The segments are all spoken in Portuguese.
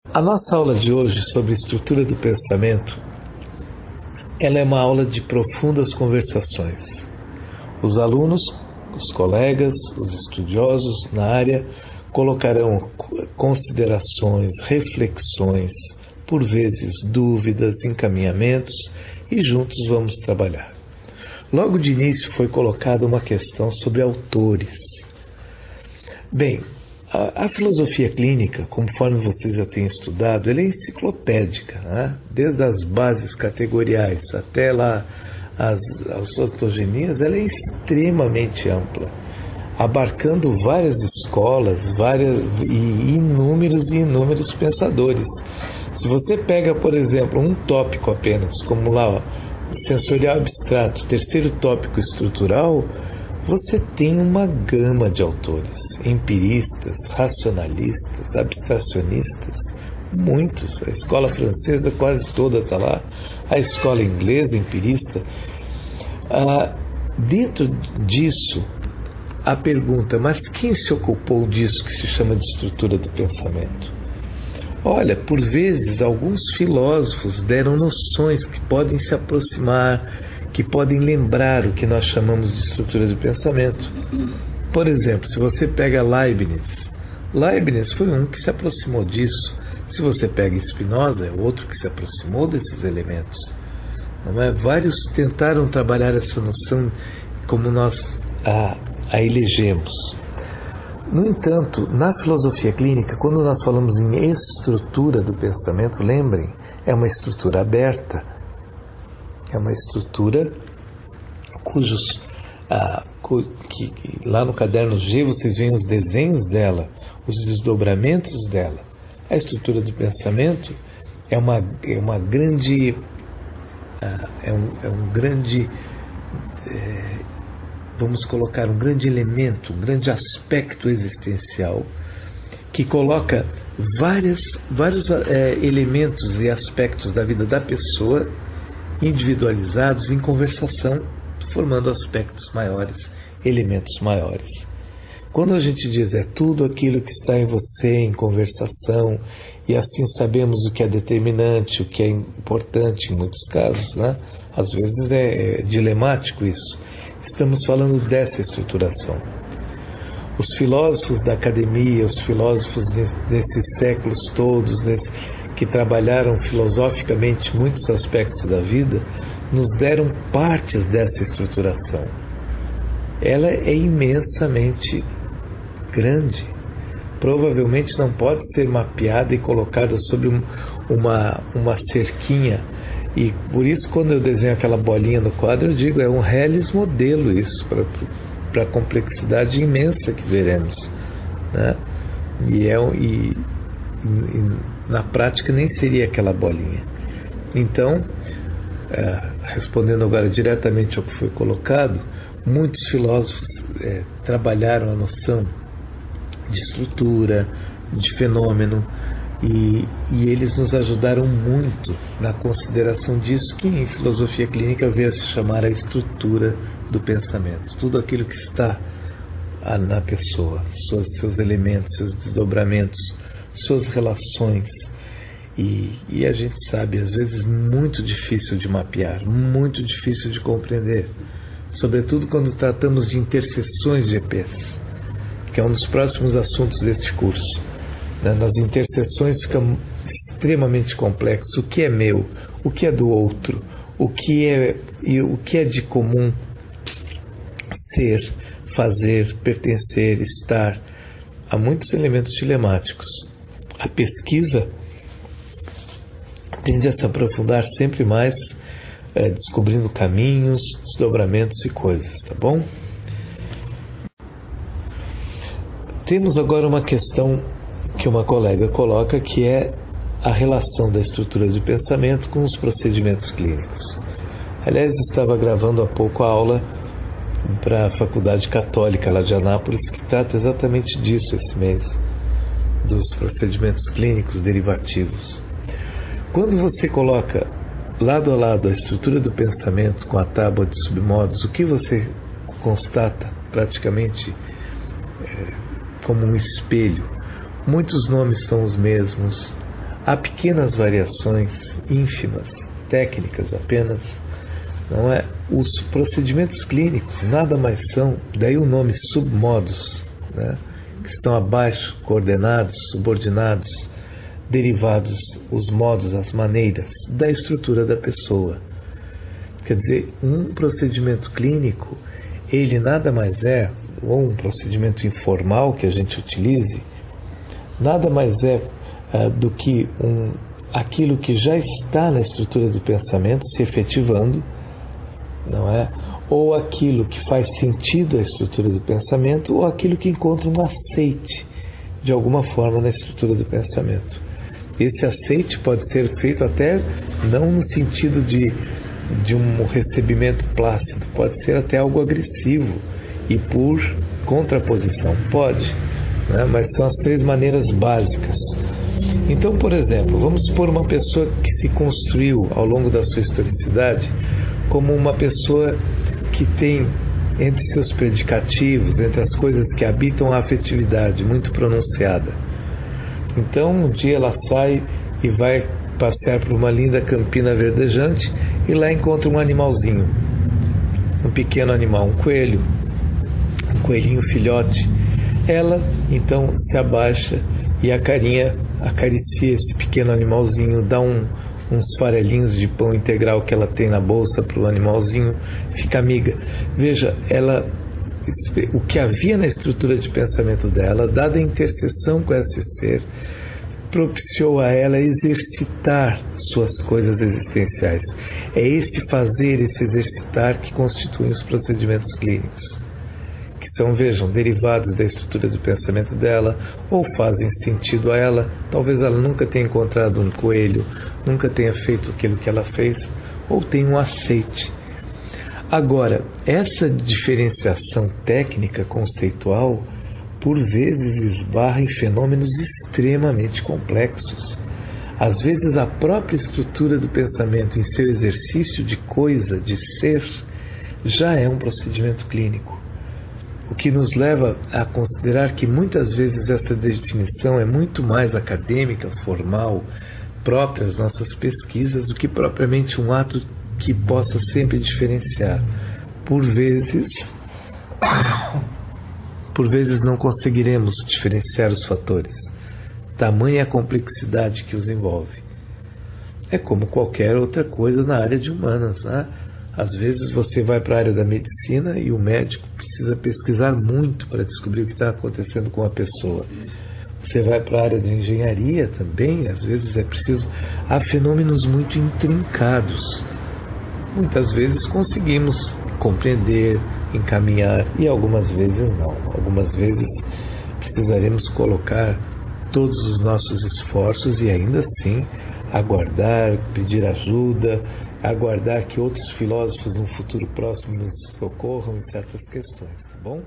A nossa aula de hoje sobre estrutura do pensamento, ela é uma aula de profundas conversações. Os alunos, os colegas, os estudiosos na área colocarão considerações, reflexões, por vezes dúvidas, encaminhamentos e juntos vamos trabalhar. Logo de início foi colocada uma questão sobre autores. Bem, a filosofia clínica, conforme vocês já têm estudado, ela é enciclopédica, né? Desde as bases categoriais até lá as ontogenias, ela é extremamente ampla, abarcando várias escolas, e inúmeros pensadores. Se você pega, por exemplo, um tópico apenas, como lá, sensorial abstrato, terceiro tópico estrutural, você tem uma gama de autores, empiristas, racionalistas, abstracionistas, muitos. A escola francesa quase toda está lá, a escola inglesa empirista. Dentro disso, a pergunta, mas quem se ocupou disso que se chama de estrutura do pensamento? Olha, por vezes alguns filósofos deram noções que podem se aproximar, que podem lembrar o que nós chamamos de estrutura do pensamento. Por exemplo, se você pega Leibniz foi um que se aproximou disso. Se você pega Spinoza, é outro que se aproximou desses elementos. Não é? Vários tentaram trabalhar essa noção como nós a elegemos. No entanto, na filosofia clínica, quando nós falamos em estrutura do pensamento, lembrem, é uma estrutura aberta, é uma estrutura lá no caderno G vocês veem os desenhos dela, os desdobramentos dela. A estrutura do pensamento é um grande vamos colocar um grande elemento, um grande aspecto existencial que coloca vários elementos e aspectos da vida da pessoa individualizados em conversação, formando aspectos maiores, elementos maiores. Quando a gente diz é tudo aquilo que está em você em conversação, e assim sabemos o que é determinante, o que é importante em muitos casos, né? Às vezes é dilemático isso. Estamos falando dessa estruturação. Os filósofos da academia, os filósofos desses séculos todos, que trabalharam filosoficamente muitos aspectos da vida, nos deram partes dessa estruturação. Ela é imensamente grande. Provavelmente não pode ser mapeada e colocada sobre uma cerquinha. E por isso, quando eu desenho aquela bolinha no quadro, eu digo, é um reles modelo isso, para a complexidade imensa que veremos, né? E na prática nem seria aquela bolinha. Então, respondendo agora diretamente ao que foi colocado, muitos filósofos trabalharam a noção de estrutura, de fenômeno, e eles nos ajudaram muito na consideração disso que em filosofia clínica veio a se chamar a estrutura do pensamento. Tudo aquilo que está na pessoa, seus elementos, seus desdobramentos, suas relações. E a gente sabe, às vezes, muito difícil de mapear, muito difícil de compreender, sobretudo quando tratamos de interseções de EPs, que é um dos próximos assuntos deste curso. Nas interseções fica extremamente complexo. O que é meu? O que é do outro? O que é de comum? Ser, fazer, pertencer, estar. Há muitos elementos dilemáticos. A pesquisa tende a se aprofundar sempre mais, descobrindo caminhos, desdobramentos e coisas, tá bom? Temos agora uma questão que uma colega coloca, que é a relação da estrutura de pensamento com os procedimentos clínicos. Aliás, estava gravando há pouco a aula para a Faculdade Católica lá de Anápolis, que trata exatamente disso esse mês, dos procedimentos clínicos derivativos. Quando você coloca lado a lado a estrutura do pensamento com a tábua de submodos, o que você constata praticamente como um espelho? Muitos nomes são os mesmos, Há pequenas variações ínfimas, técnicas apenas, não é? Os procedimentos clínicos nada mais são, daí o nome submodos, né? Que estão abaixo, coordenados, subordinados, derivados, os modos, as maneiras da estrutura da pessoa. Quer dizer, um procedimento clínico, ele nada mais é, ou um procedimento informal que a gente utilize, nada mais é do que aquilo que já está na estrutura do pensamento se efetivando, não é? Ou aquilo que faz sentido à estrutura do pensamento, ou aquilo que encontra um aceite de alguma forma na estrutura do pensamento. Esse aceite pode ser feito até não no sentido de um recebimento plácido, pode ser até algo agressivo e por contraposição, pode, né? Mas são as 3 maneiras básicas. Então, por exemplo, vamos supor uma pessoa que se construiu ao longo da sua historicidade como uma pessoa que tem entre seus predicativos, entre as coisas que habitam a afetividade muito pronunciada. Então, um dia ela sai e vai passear por uma linda campina verdejante e lá encontra um animalzinho, um pequeno animal, um coelho, um coelhinho filhote. Ela, então, se abaixa e a carinha acaricia esse pequeno animalzinho, dá uns farelinhos de pão integral que ela tem na bolsa para o animalzinho, fica amiga. Veja, o que havia na estrutura de pensamento dela, dada a interseção com esse ser, propiciou a ela exercitar suas coisas existenciais. É esse fazer, esse exercitar que constituem os procedimentos clínicos, que são, vejam, derivados da estrutura do pensamento dela, ou fazem sentido a ela. Talvez ela nunca tenha encontrado um coelho, nunca tenha feito aquilo que ela fez, ou tenha um aceite. Agora, essa diferenciação técnica conceitual, por vezes, esbarra em fenômenos extremamente complexos. Às vezes, a própria estrutura do pensamento em seu exercício de coisa, de ser, já é um procedimento clínico. O que nos leva a considerar que muitas vezes essa definição é muito mais acadêmica, formal, própria às nossas pesquisas, do que propriamente um ato que possa sempre diferenciar. Por vezes não conseguiremos diferenciar os fatores, tamanha a complexidade que os envolve. É como qualquer outra coisa na área de humanas, né? Às vezes você vai para a área da medicina e o médico precisa pesquisar muito para descobrir o que está acontecendo com a pessoa. Você vai para a área de engenharia também, às vezes é preciso. Há fenômenos muito intrincados. Muitas vezes conseguimos compreender, encaminhar, e algumas vezes não. Algumas vezes precisaremos colocar todos os nossos esforços e ainda assim aguardar, pedir ajuda, aguardar que outros filósofos no futuro próximo nos socorram em certas questões, tá bom?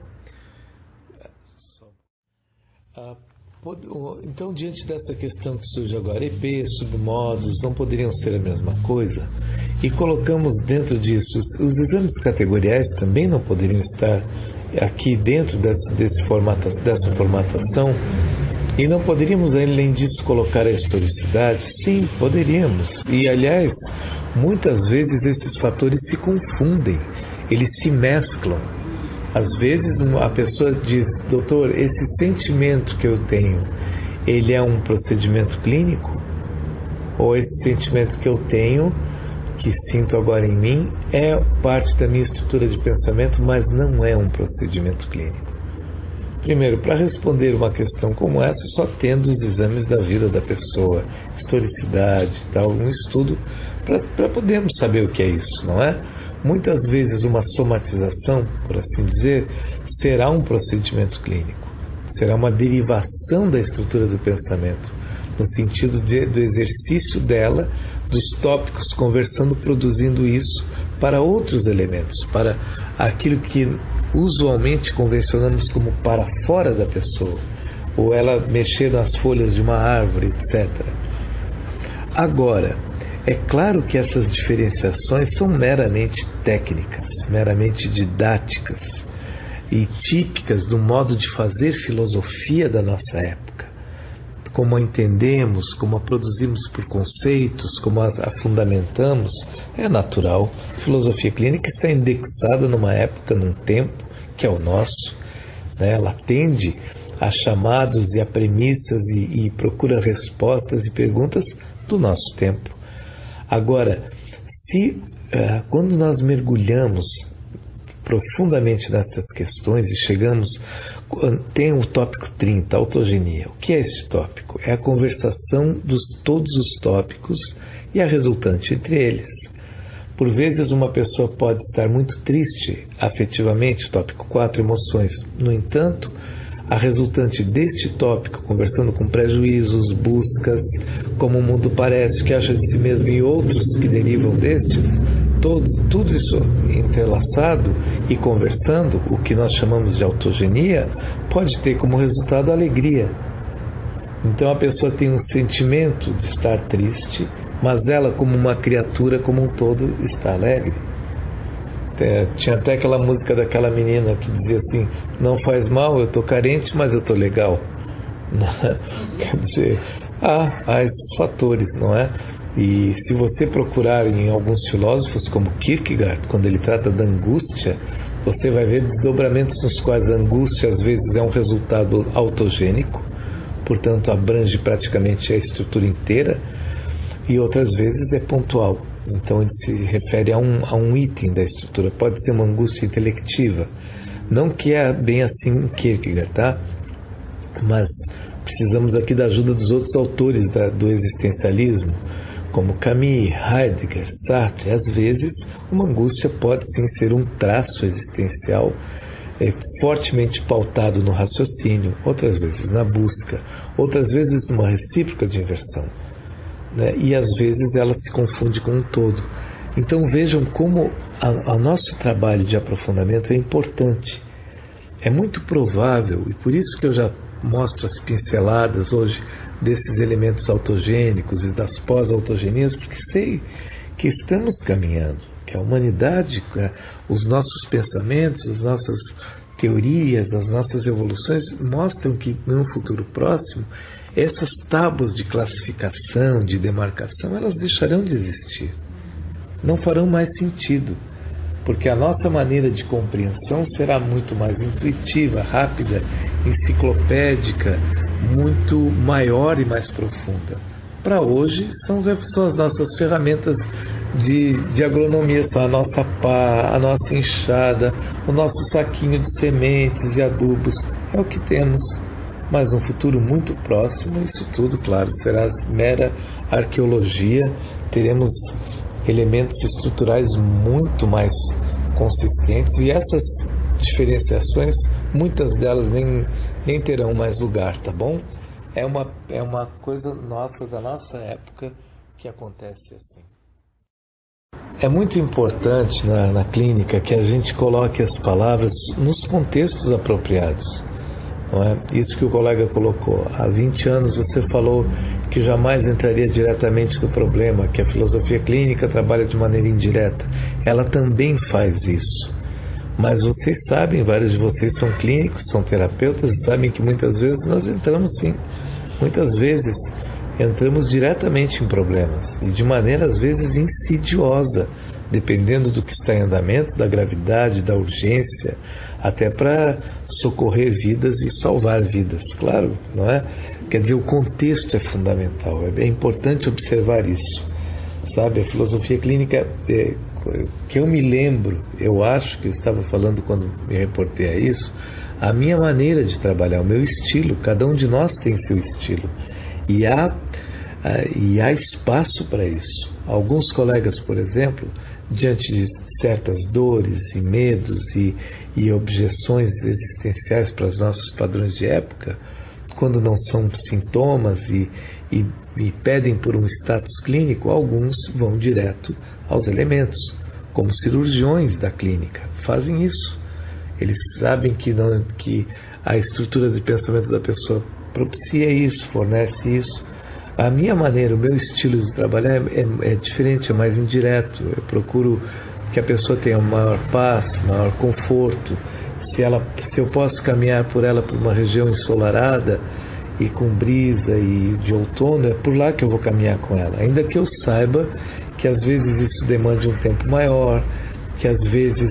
Então, diante dessa questão que surge agora, EP, submodos, não poderiam ser a mesma coisa? E colocamos dentro disso, os exames categoriais também não poderiam estar aqui dentro dessa formatação? E não poderíamos, além disso, colocar a historicidade? Sim, poderíamos. E, aliás, muitas vezes esses fatores se confundem, eles se mesclam. Às vezes a pessoa diz: doutor, esse sentimento que eu tenho, ele é um procedimento clínico? Ou esse sentimento que eu tenho, que sinto agora em mim, é parte da minha estrutura de pensamento, mas não é um procedimento clínico? Primeiro, para responder uma questão como essa, só tendo os exames da vida da pessoa, historicidade, tal, um estudo, para podermos saber o que é isso, não é? Muitas vezes uma somatização, por assim dizer, será um procedimento clínico, será uma derivação da estrutura do pensamento, no sentido do exercício dela, dos tópicos, conversando, produzindo isso para outros elementos, para aquilo que usualmente convencionamos como para fora da pessoa, ou ela mexer nas folhas de uma árvore, etc. Agora, é claro que essas diferenciações são meramente técnicas, meramente didáticas e típicas do modo de fazer filosofia da nossa época. como a entendemos, como a produzimos por conceitos, como a fundamentamos, é natural. A filosofia clínica está indexada numa época, num tempo, que é o nosso, né? Ela atende a chamados e a premissas e procura respostas e perguntas do nosso tempo. Agora, quando nós mergulhamos profundamente nessas questões e chegamos, tem o tópico 30, autogenia. O que é esse tópico? É a conversação dos todos os tópicos e a resultante entre eles. Por vezes uma pessoa pode estar muito triste afetivamente, tópico 4, emoções. No entanto, a resultante deste tópico, conversando com prejuízos, buscas, como o mundo parece, o que acha de si mesmo e outros que derivam destes, tudo isso entrelaçado e conversando, o que nós chamamos de autogenia, pode ter como resultado a alegria. Então a pessoa tem um sentimento de estar triste, mas ela, como uma criatura como um todo, está alegre. Tinha até aquela música daquela menina que dizia assim: não faz mal, eu estou carente, mas eu estou legal. Quer dizer, há esses fatores, não é? E se você procurar em alguns filósofos, como Kierkegaard, quando ele trata da angústia, você vai ver desdobramentos nos quais a angústia às vezes é um resultado autogênico, portanto abrange praticamente a estrutura inteira, e outras vezes é pontual. Então ele se refere a um item da estrutura. Pode ser uma angústia intelectiva. Não que é bem assim em Kierkegaard, tá? Mas precisamos aqui da ajuda dos outros autores do existencialismo, como Camus, Heidegger, Sartre. Às vezes uma angústia pode sim ser um traço existencial fortemente pautado no raciocínio, outras vezes na busca, outras vezes uma recíproca de inversão. E às vezes ela se confunde com um todo. Então vejam como o nosso trabalho de aprofundamento é importante. É muito provável, e por isso que eu já mostro as pinceladas hoje desses elementos autogênicos e das pós-autogenias, porque sei que estamos caminhando, que a humanidade, os nossos pensamentos, as nossas teorias, as nossas evoluções mostram que no futuro próximo essas tábuas de classificação, de demarcação, elas deixarão de existir. Não farão mais sentido, porque a nossa maneira de compreensão será muito mais intuitiva, rápida, enciclopédica, muito maior e mais profunda. Para hoje, são as nossas ferramentas de agronomia, são a nossa pá, a nossa enxada, o nosso saquinho de sementes e adubos. É o que temos. Mas no futuro muito próximo, isso tudo, claro, será mera arqueologia. Teremos elementos estruturais muito mais consistentes, e essas diferenciações, muitas delas nem terão mais lugar, tá bom? É uma coisa nossa, da nossa época, que acontece assim. É muito importante na clínica que a gente coloque as palavras nos contextos apropriados. Não é? Isso que o colega colocou. Há 20 anos você falou que jamais entraria diretamente no problema, que a filosofia clínica trabalha de maneira indireta. Ela também faz isso. Mas vocês sabem, vários de vocês são clínicos, são terapeutas, e sabem que muitas vezes nós entramos sim. Muitas vezes entramos diretamente em problemas, e de maneira às vezes insidiosa, dependendo do que está em andamento, da gravidade, da urgência, até para socorrer vidas e salvar vidas, claro, não é? Quer dizer, o contexto é fundamental, é importante observar isso, sabe? A filosofia clínica, que eu me lembro, eu acho que eu estava falando quando me reportei a isso, a minha maneira de trabalhar, o meu estilo, cada um de nós tem seu estilo, e há espaço para isso. Alguns colegas, por exemplo, diante de certas dores e medos e objeções existenciais para os nossos padrões de época, quando não são sintomas e pedem por um status clínico, alguns vão direto aos elementos, como cirurgiões da clínica, fazem isso. Eles sabem que a estrutura de pensamento da pessoa propicia isso, fornece isso. A minha maneira, o meu estilo de trabalhar é diferente, é mais indireto. Eu procuro que a pessoa tenha maior paz, maior conforto. Se eu posso caminhar por ela por uma região ensolarada e com brisa e de outono, é por lá que eu vou caminhar com ela. Ainda que eu saiba que às vezes isso demande um tempo maior, que às vezes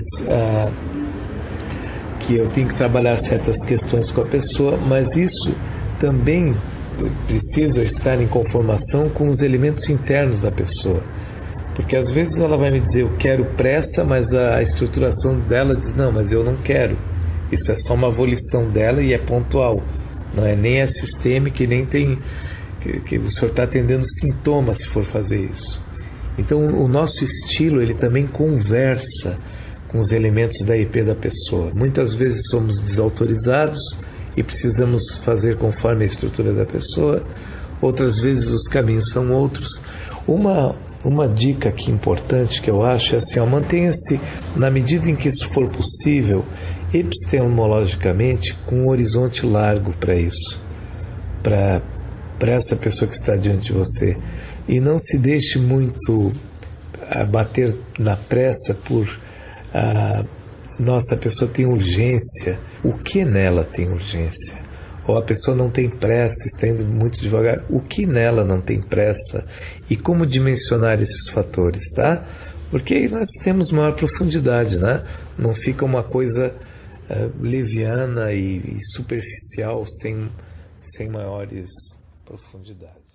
que eu tenho que trabalhar certas questões com a pessoa, mas isso também precisa estar em conformação com os elementos internos da pessoa. Porque às vezes ela vai me dizer, eu quero pressa, mas a estruturação dela diz, não, mas eu não quero. Isso é só uma volição dela e é pontual. Não é nem sistêmica e nem tem... que o senhor está atendendo sintomas se for fazer isso. Então o nosso estilo, ele também conversa com os elementos da IP da pessoa. Muitas vezes somos desautorizados e precisamos fazer conforme a estrutura da pessoa. Outras vezes os caminhos são outros. Uma dica aqui importante que eu acho é assim, mantenha-se, na medida em que isso for possível, epistemologicamente, com um horizonte largo para isso, para essa pessoa que está diante de você. E não se deixe muito abater na pressa por nossa, a pessoa tem urgência. O que nela tem urgência? Ou a pessoa não tem pressa, está indo muito devagar. O que nela não tem pressa? E como dimensionar esses fatores, tá? Porque aí nós temos maior profundidade, né? Não fica uma coisa leviana e superficial, sem maiores profundidades.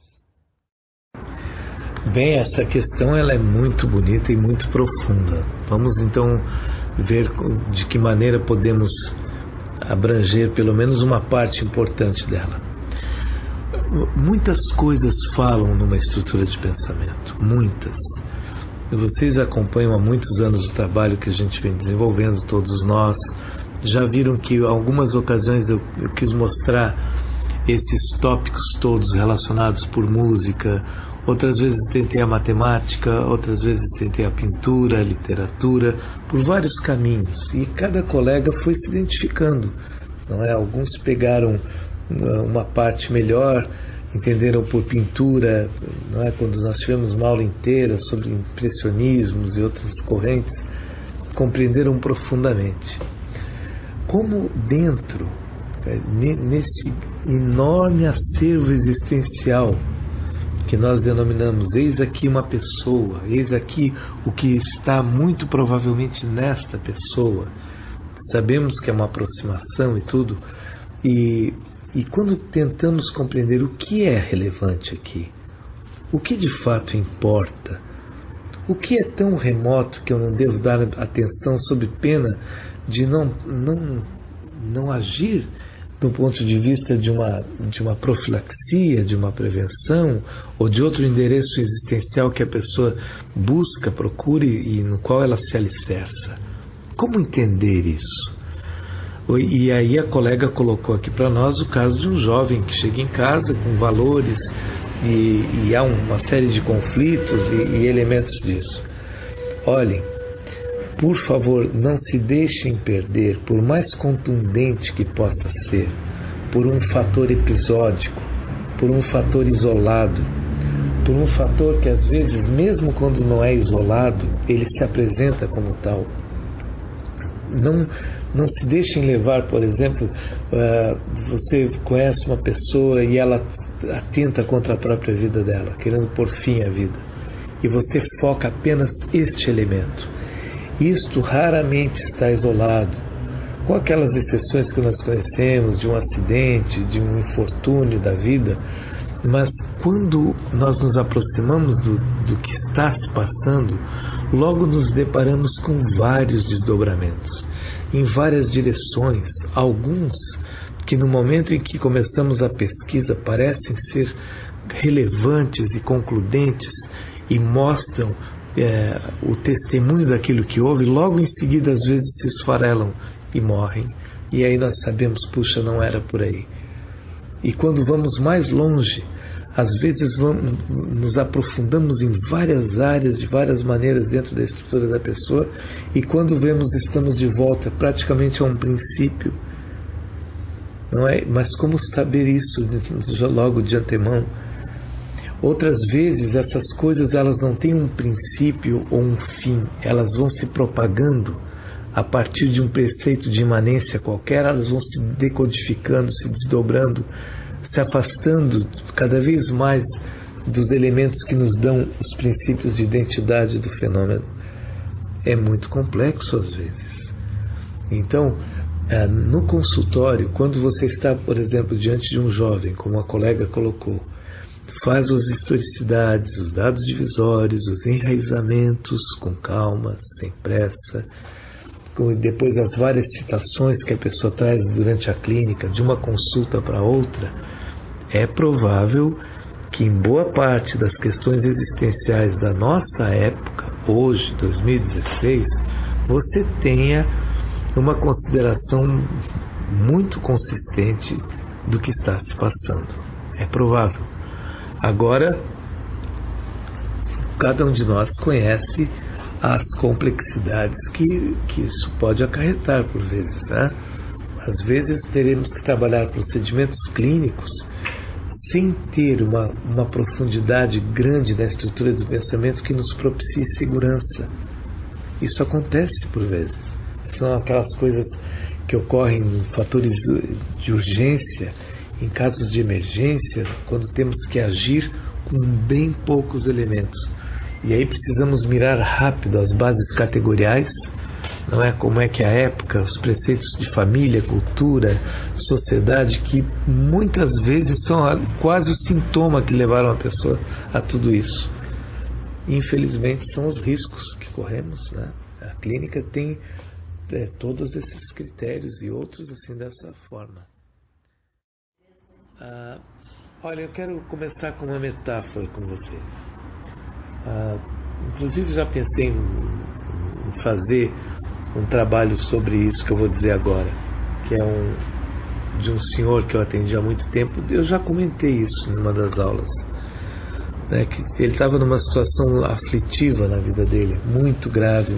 Bem, essa questão ela é muito bonita e muito profunda. Vamos então ver de que maneira podemos abranger pelo menos uma parte importante dela. Muitas coisas falam numa estrutura de pensamento, muitas. Vocês acompanham há muitos anos o trabalho que a gente vem desenvolvendo, todos nós. Já viram que em algumas ocasiões eu quis mostrar esses tópicos todos relacionados por música. Outras vezes tentei a matemática, outras vezes tentei a pintura, a literatura, por vários caminhos. E cada colega foi se identificando, não é? Alguns pegaram uma parte melhor, entenderam por pintura, não é? Quando nós tivemos uma aula inteira sobre impressionismos e outras correntes, compreenderam profundamente. Como dentro, nesse enorme acervo existencial, que nós denominamos, eis aqui uma pessoa, eis aqui o que está muito provavelmente nesta pessoa. Sabemos que é uma aproximação e tudo, e quando tentamos compreender o que é relevante aqui, o que de fato importa, o que é tão remoto que eu não devo dar atenção sob pena de não agir do ponto de vista de uma profilaxia, de uma prevenção, ou de outro endereço existencial que a pessoa busca, procure e no qual ela se alicerça. Como entender isso? E aí a colega colocou aqui para nós o caso de um jovem que chega em casa com valores e há uma série de conflitos e elementos disso. Olhem, por favor, não se deixem perder, por mais contundente que possa ser, por um fator episódico, por um fator isolado, por um fator que às vezes, mesmo quando não é isolado, ele se apresenta como tal. Não se deixem levar, por exemplo, você conhece uma pessoa e ela atenta contra a própria vida dela, querendo pôr fim à vida, e você foca apenas este elemento. Isto raramente está isolado, com aquelas exceções que nós conhecemos de um acidente, de um infortúnio da vida, mas quando nós nos aproximamos do que está se passando, logo nos deparamos com vários desdobramentos, em várias direções, alguns que no momento em que começamos a pesquisa parecem ser relevantes e concludentes e mostram o testemunho daquilo que houve, logo em seguida às vezes se esfarelam e morrem, e aí nós sabemos, puxa, não era por aí. E quando vamos mais longe, às vezes nos aprofundamos em várias áreas, de várias maneiras dentro da estrutura da pessoa, e quando vemos estamos de volta praticamente a um princípio, não é? Mas como saber isso logo de antemão? Outras vezes essas coisas elas não têm um princípio ou um fim, elas vão se propagando a partir de um preceito de imanência qualquer, elas vão se decodificando, se desdobrando, se afastando cada vez mais dos elementos que nos dão os princípios de identidade do fenômeno. É muito complexo às vezes. Então, no consultório, quando você está, por exemplo, diante de um jovem, como a colega colocou, faz as historicidades, os dados divisórios, os enraizamentos com calma, sem pressa, depois as várias citações que a pessoa traz durante a clínica, de uma consulta para outra, é provável que em boa parte das questões existenciais da nossa época, hoje, 2016, você tenha uma consideração muito consistente do que está se passando. É provável. Agora, cada um de nós conhece as complexidades que isso pode acarretar por vezes, né? Às vezes teremos que trabalhar procedimentos clínicos sem ter uma profundidade grande na estrutura do pensamento que nos propicie segurança. Isso acontece por vezes. São aquelas coisas que ocorrem em fatores de urgência, em casos de emergência, quando temos que agir com bem poucos elementos. E aí precisamos mirar rápido as bases categoriais, não é? Como é que a época, os preceitos de família, cultura, sociedade, que muitas vezes são quase o sintoma que levaram a pessoa a tudo isso. Infelizmente são os riscos que corremos, né? A clínica tem todos esses critérios e outros assim dessa forma. Olha, eu quero começar com uma metáfora com você. Inclusive já pensei em fazer um trabalho sobre isso que eu vou dizer agora, que é de um senhor que eu atendi há muito tempo. Eu já comentei isso em uma das aulas, né, que ele estava numa situação aflitiva na vida dele, muito grave,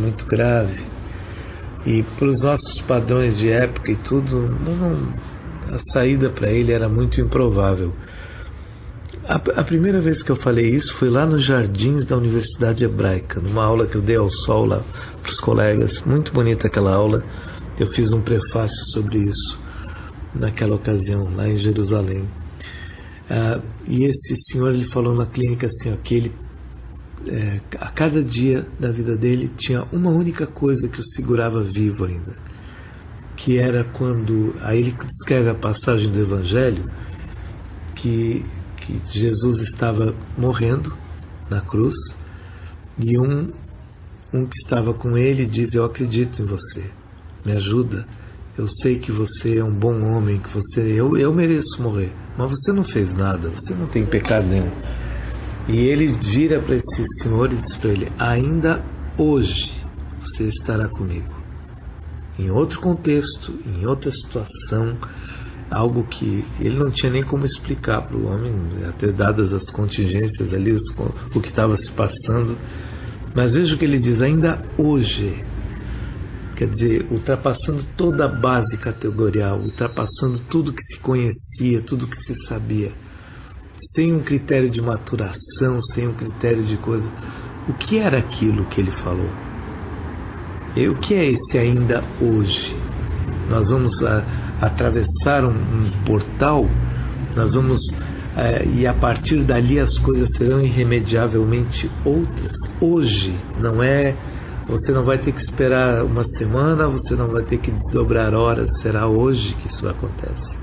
e pelos nossos padrões de época e tudo, a saída para ele era muito improvável. A primeira vez que eu falei isso foi lá nos jardins da Universidade Hebraica, numa aula que eu dei ao sol lá para os colegas. Muito bonita aquela aula. Eu fiz um prefácio sobre isso naquela ocasião, lá em Jerusalém. E esse senhor, ele falou na clínica assim, que ele, a cada dia da vida dele tinha uma única coisa que o segurava vivo ainda, que era quando, aí ele descreve a passagem do Evangelho, que Jesus estava morrendo na cruz e um que estava com ele diz: eu acredito em você, me ajuda, eu sei que você é um bom homem, que eu mereço morrer, mas você não fez nada, você não tem pecado nenhum. E ele vira para esse senhor e diz para ele: ainda hoje você estará comigo, em outro contexto, em outra situação, algo que ele não tinha nem como explicar para o homem, até dadas as contingências ali, o que estava se passando. Mas veja o que ele diz: ainda hoje, quer dizer, ultrapassando toda a base categorial, ultrapassando tudo que se conhecia, tudo que se sabia, sem um critério de maturação, sem um critério de coisa. O que era aquilo que ele falou? E o que é esse ainda hoje? Nós vamos atravessar um portal, nós vamos e a partir dali as coisas serão irremediavelmente outras. Hoje, não é, você não vai ter que esperar uma semana, você não vai ter que desdobrar horas, será hoje que isso acontece.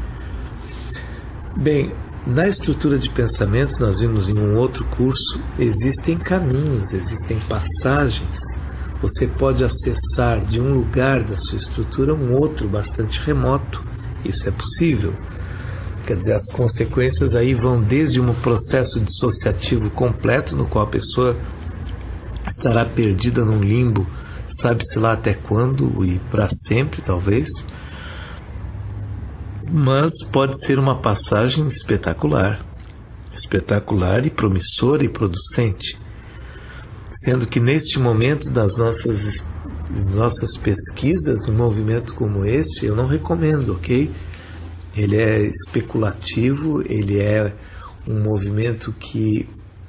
Bem, na estrutura de pensamentos, nós vimos em um outro curso, existem caminhos, existem passagens. Você pode acessar de um lugar da sua estrutura um outro bastante remoto. Isso é possível. Quer dizer, as consequências aí vão desde um processo dissociativo completo, no qual a pessoa estará perdida num limbo, sabe-se lá até quando e para sempre, talvez. Mas pode ser uma passagem espetacular e promissora e producente. Sendo que neste momento das nossas pesquisas, um movimento como este, eu não recomendo, ok? Ele é especulativo, ele é um movimento que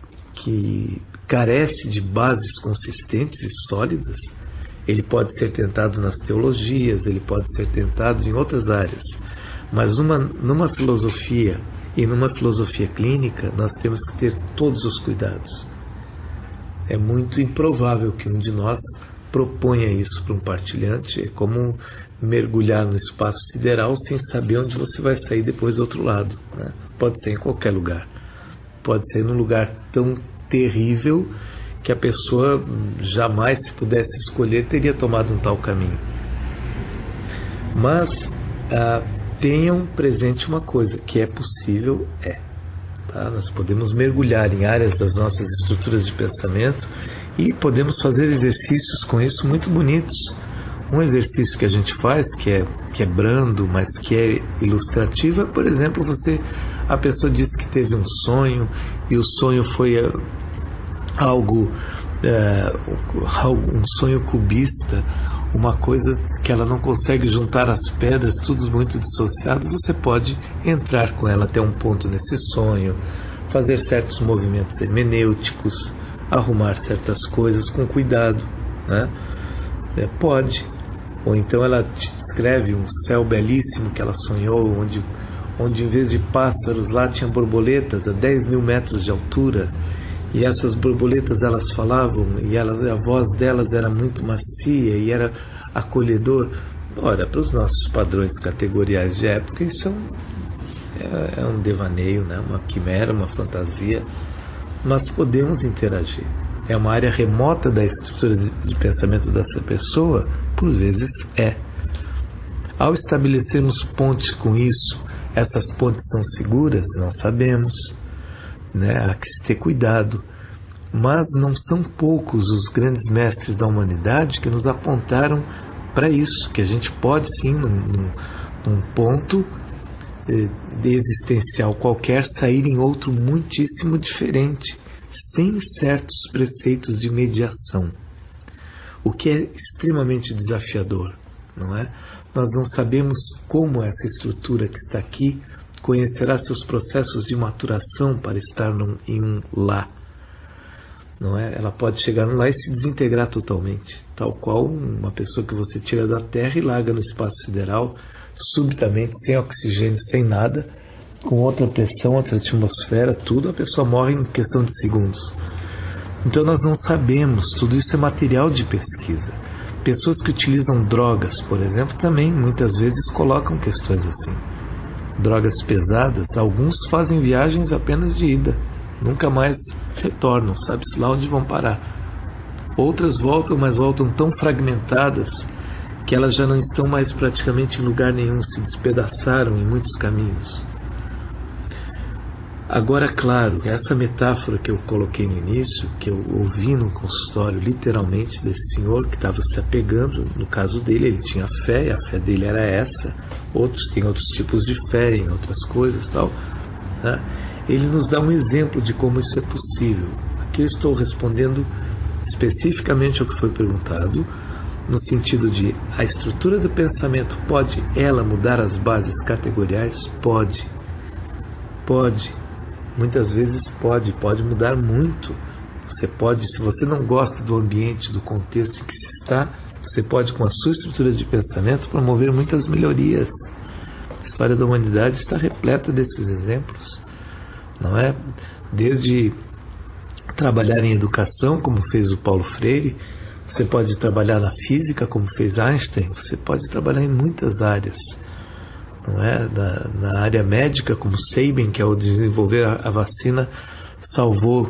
carece de bases consistentes e sólidas. Ele pode ser tentado nas teologias, ele pode ser tentado em outras áreas. Mas numa filosofia E numa filosofia clínica, nós temos que ter todos os cuidados. É muito improvável que um de nós proponha isso para um partilhante. É como mergulhar no espaço sideral sem saber onde você vai sair depois do outro lado, né? Pode ser em qualquer lugar. Pode ser num lugar tão terrível que a pessoa jamais, se pudesse escolher, teria tomado um tal caminho. Mas tenham presente uma coisa, que é possível, tá? Nós podemos mergulhar em áreas das nossas estruturas de pensamento e podemos fazer exercícios com isso muito bonitos. Um exercício que a gente faz, que é brando, mas que é ilustrativo, é, por exemplo, a pessoa diz que teve um sonho, e o sonho foi um sonho cubista, uma coisa que ela não consegue juntar as pedras, tudo muito dissociado. Você pode entrar com ela até um ponto nesse sonho, fazer certos movimentos hermenêuticos, arrumar certas coisas com cuidado, né? Pode. Ou então ela te descreve um céu belíssimo que ela sonhou, onde em vez de pássaros lá tinha borboletas a 10 mil metros de altura, e essas borboletas elas falavam, e a voz delas era muito macia e era acolhedor. Ora, para os nossos padrões categoriais de época, isso é um devaneio, né? Uma quimera, uma fantasia, mas podemos interagir. É uma área remota da estrutura de pensamento dessa pessoa, por vezes é. Ao estabelecermos pontes com isso, essas pontes são seguras? Não sabemos, né? Há que se ter cuidado. Mas não são poucos os grandes mestres da humanidade que nos apontaram para isso, que a gente pode sim, num ponto existencial qualquer, sair em outro muitíssimo diferente, sem certos preceitos de mediação, o que é extremamente desafiador, não é? Nós não sabemos como essa estrutura que está aqui conhecerá seus processos de maturação para estar em um lá, não é? Ela pode chegar no lá e se desintegrar totalmente, tal qual uma pessoa que você tira da Terra e larga no espaço sideral, subitamente, sem oxigênio, sem nada, com outra pressão, outra atmosfera, tudo, a pessoa morre em questão de segundos. Então nós não sabemos, tudo isso é material de pesquisa. Pessoas que utilizam drogas, por exemplo, também muitas vezes colocam questões assim. Drogas pesadas, alguns fazem viagens apenas de ida, nunca mais retornam, sabe-se lá onde vão parar. Outras voltam, mas voltam tão fragmentadas que elas já não estão mais praticamente em lugar nenhum, se despedaçaram em muitos caminhos. Agora, claro, essa metáfora que eu coloquei no início, que eu ouvi no consultório literalmente desse senhor que estava se apegando, no caso dele, ele tinha fé, e a fé dele era essa, outros têm outros tipos de fé em outras coisas, tal, né? Ele nos dá um exemplo de como isso é possível. Aqui eu estou respondendo especificamente ao que foi perguntado, no sentido de a estrutura do pensamento pode ela mudar as bases categoriais? Pode. Muitas vezes pode mudar muito. Você pode, se você não gosta do ambiente, do contexto em que se está, você pode, com a sua estrutura de pensamento, promover muitas melhorias. A história da humanidade está repleta desses exemplos, não é? Desde trabalhar em educação, como fez o Paulo Freire, você pode trabalhar na física, como fez Einstein, você pode trabalhar em muitas áreas, não é? Na área médica, como Sabin, que ao desenvolver a vacina salvou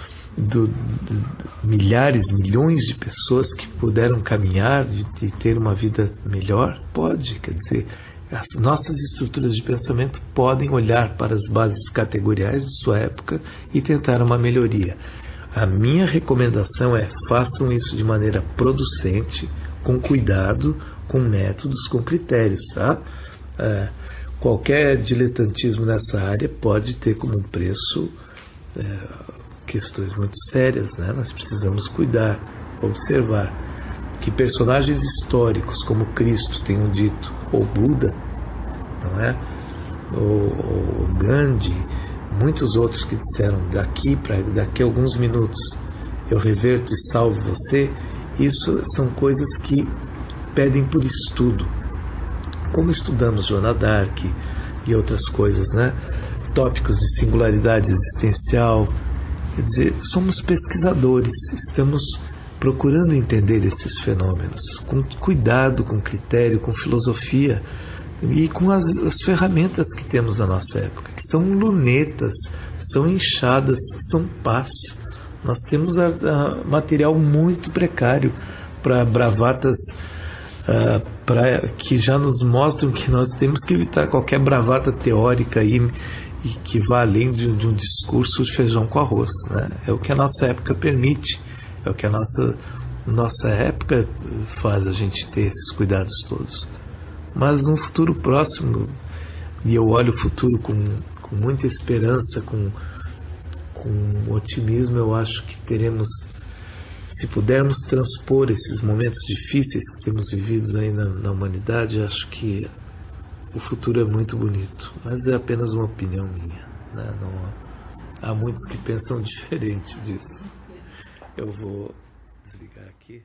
milhares, milhões de pessoas que puderam caminhar e ter uma vida melhor. Pode, quer dizer, as nossas estruturas de pensamento podem olhar para as bases categoriais de sua época e tentar uma melhoria. A minha recomendação é: façam isso de maneira producente, com cuidado, com métodos, com critérios, tá? Qualquer diletantismo nessa área pode ter como preço questões muito sérias, né? Nós precisamos cuidar, observar que personagens históricos como Cristo tenham dito, ou Buda, não é? Ou Gandhi, muitos outros que disseram daqui a alguns minutos eu reverto e salvo você. Isso são coisas que pedem por estudo, como estudamos Joana d'Arc e outras coisas, né? tópicos de singularidade existencial. Quer dizer, somos pesquisadores, estamos procurando entender esses fenômenos com cuidado, com critério, com filosofia e com as ferramentas que temos na nossa época, que são lunetas, são enxadas, são pás. Nós temos material muito precário para bravatas que já nos mostram que nós temos que evitar qualquer bravata teórica e que vá além de um discurso de feijão com arroz, né? É o que a nossa época permite, é o que a nossa época faz a gente ter esses cuidados todos. Mas no futuro próximo, e eu olho o futuro com muita esperança, com otimismo, eu acho que teremos, se pudermos transpor esses momentos difíceis que temos vivido aí na humanidade, acho que o futuro é muito bonito. Mas é apenas uma opinião minha, né? Há muitos que pensam diferente disso. Eu vou desligar aqui.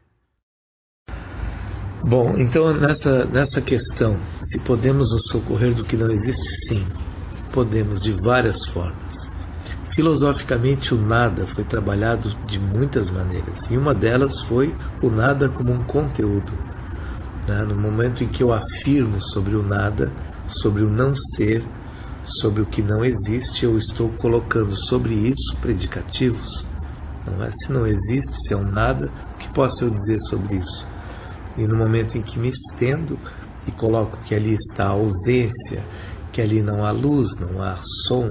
Bom, então nessa questão, se podemos nos socorrer do que não existe, sim, podemos de várias formas. Filosoficamente, o nada foi trabalhado de muitas maneiras, e uma delas foi o nada como um conteúdo. No momento em que eu afirmo sobre o nada, sobre o não ser, sobre o que não existe, eu estou colocando sobre isso predicativos. Não é? Se não existe, se é um nada, o que posso eu dizer sobre isso? E no momento em que me estendo e coloco que ali está a ausência, que ali não há luz, não há som,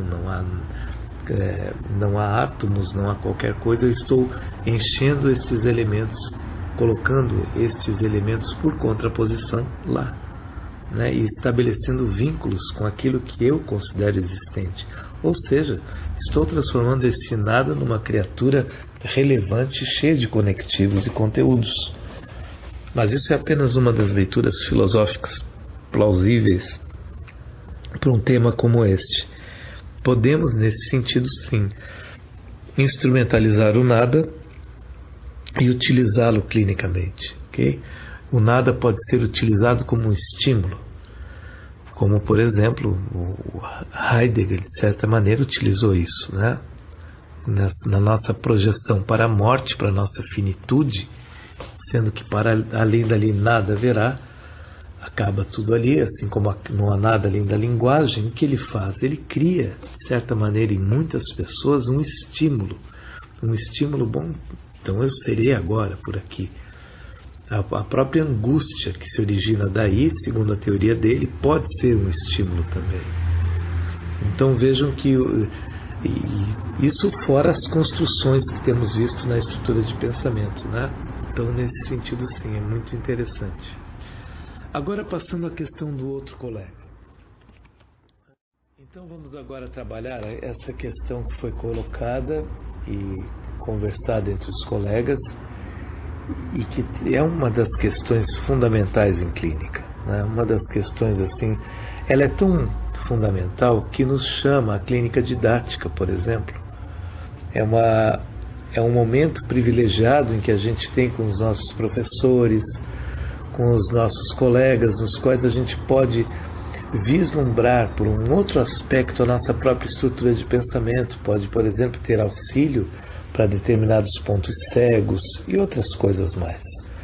não há átomos, não há qualquer coisa, eu estou enchendo esses elementos, colocando estes elementos por contraposição lá, né? E estabelecendo vínculos com aquilo que eu considero existente. Ou seja, estou transformando esse nada numa criatura relevante, cheia de conectivos e conteúdos. Mas isso é apenas uma das leituras filosóficas plausíveis para um tema como este. Podemos, nesse sentido, sim, instrumentalizar o nada e utilizá-lo clinicamente. Okay? O nada pode ser utilizado como um estímulo, como, por exemplo, o Heidegger, de certa maneira, utilizou isso, né? Na nossa projeção para a morte, para a nossa finitude, sendo que para além dali nada haverá, acaba tudo ali, assim como não há nada além da linguagem. O que ele faz? Ele cria, de certa maneira, em muitas pessoas, um estímulo bom. Então eu serei agora por aqui. A própria angústia que se origina daí, segundo a teoria dele, pode ser um estímulo também. Então vejam que isso fora as construções que temos visto na estrutura de pensamento, né? Então, nesse sentido, sim, é muito interessante. Agora, passando à questão do outro colega. Então, vamos agora trabalhar essa questão que foi colocada e conversada entre os colegas e que é uma das questões fundamentais em clínica, né? Uma das questões, assim, ela é tão fundamental que nos chama a clínica didática, por exemplo. É um momento privilegiado em que a gente tem com os nossos professores, com os nossos colegas, nos quais a gente pode vislumbrar por um outro aspecto a nossa própria estrutura de pensamento, pode, por exemplo, ter auxílio para determinados pontos cegos e outras coisas mais.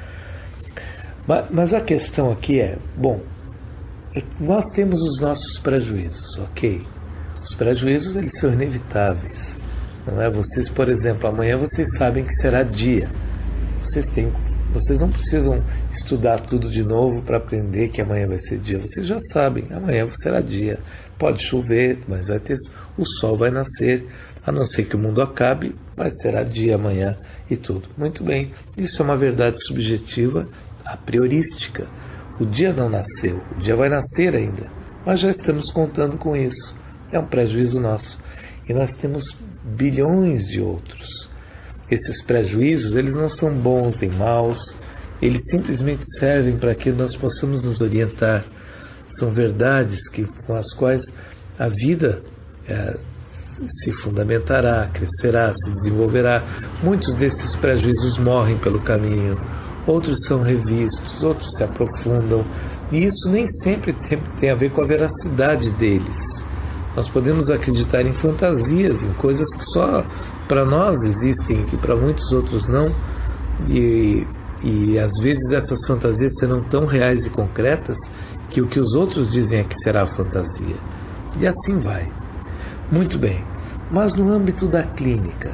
Mas a questão aqui é, bom, nós temos os nossos prejuízos, ok? Os prejuízos, eles são inevitáveis. Não é? Vocês, por exemplo, amanhã vocês sabem que será dia. Vocês não precisam estudar tudo de novo para aprender que amanhã vai ser dia. Vocês já sabem, amanhã será dia. Pode chover, mas o sol vai nascer, a não ser que o mundo acabe, mas será dia amanhã e tudo. Muito bem, isso é uma verdade subjetiva, a priorística. O dia não nasceu, o dia vai nascer ainda, mas já estamos contando com isso. É um prejuízo nosso. E nós temos bilhões de outros. Esses prejuízos, eles não são bons nem maus, eles simplesmente servem para que nós possamos nos orientar. São verdades com as quais a vida se fundamentará, crescerá, se desenvolverá. Muitos desses prejuízos morrem pelo caminho, outros são revistos, outros se aprofundam, e isso nem sempre tem a ver com a veracidade deles. Nós podemos acreditar em fantasias, em coisas que só para nós existem, que para muitos outros não, e às vezes essas fantasias serão tão reais e concretas que o que os outros dizem é que será fantasia. E assim vai. Muito bem. Mas no âmbito da clínica,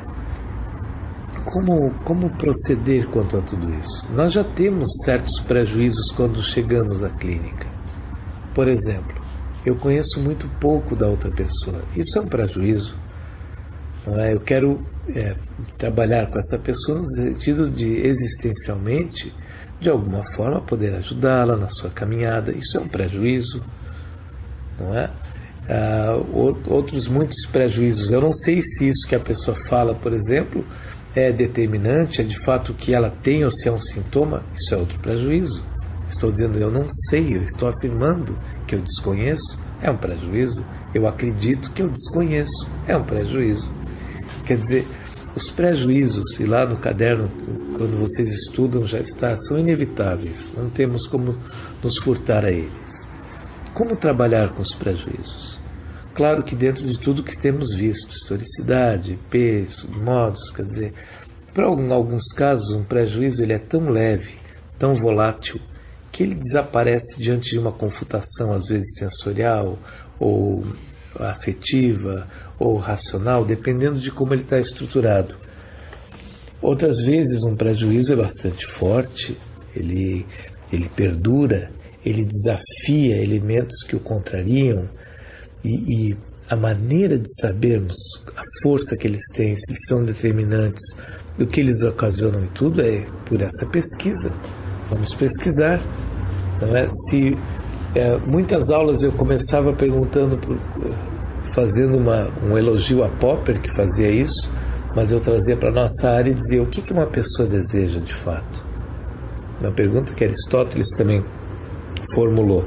como proceder quanto a tudo isso? Nós já temos certos prejuízos quando chegamos à clínica. Por exemplo, eu conheço muito pouco da outra pessoa. Isso é um prejuízo. Não é? Eu quero trabalhar com essa pessoa no sentido de, existencialmente, de alguma forma, poder ajudá-la na sua caminhada. Isso é um prejuízo. Não é? Outros muitos prejuízos. Eu não sei se isso que a pessoa fala, por exemplo, é determinante, é de fato o que ela tem ou se é um sintoma. Isso é outro prejuízo. Estou dizendo eu não sei, eu estou afirmando que eu desconheço, é um prejuízo. Eu acredito que eu desconheço, é um prejuízo. Quer dizer, os prejuízos, e lá no caderno, quando vocês estudam, já está, são inevitáveis, não temos como nos furtar a eles. Como trabalhar com os prejuízos? Claro que dentro de tudo que temos visto, historicidade, peso, modos, quer dizer, para alguns casos um prejuízo ele é tão leve, tão volátil, que ele desaparece diante de uma confutação, às vezes sensorial, ou afetiva, ou racional, dependendo de como ele está estruturado. Outras vezes um prejuízo é bastante forte, ele perdura, ele desafia elementos que o contrariam, e a maneira de sabermos a força que eles têm, se eles são determinantes, do que eles ocasionam e tudo, é por essa pesquisa. Vamos pesquisar. Não é? Muitas aulas eu começava perguntando, fazendo um elogio a Popper, que fazia isso, mas eu trazia para a nossa área e dizia o que uma pessoa deseja de fato. Uma pergunta que Aristóteles também formulou.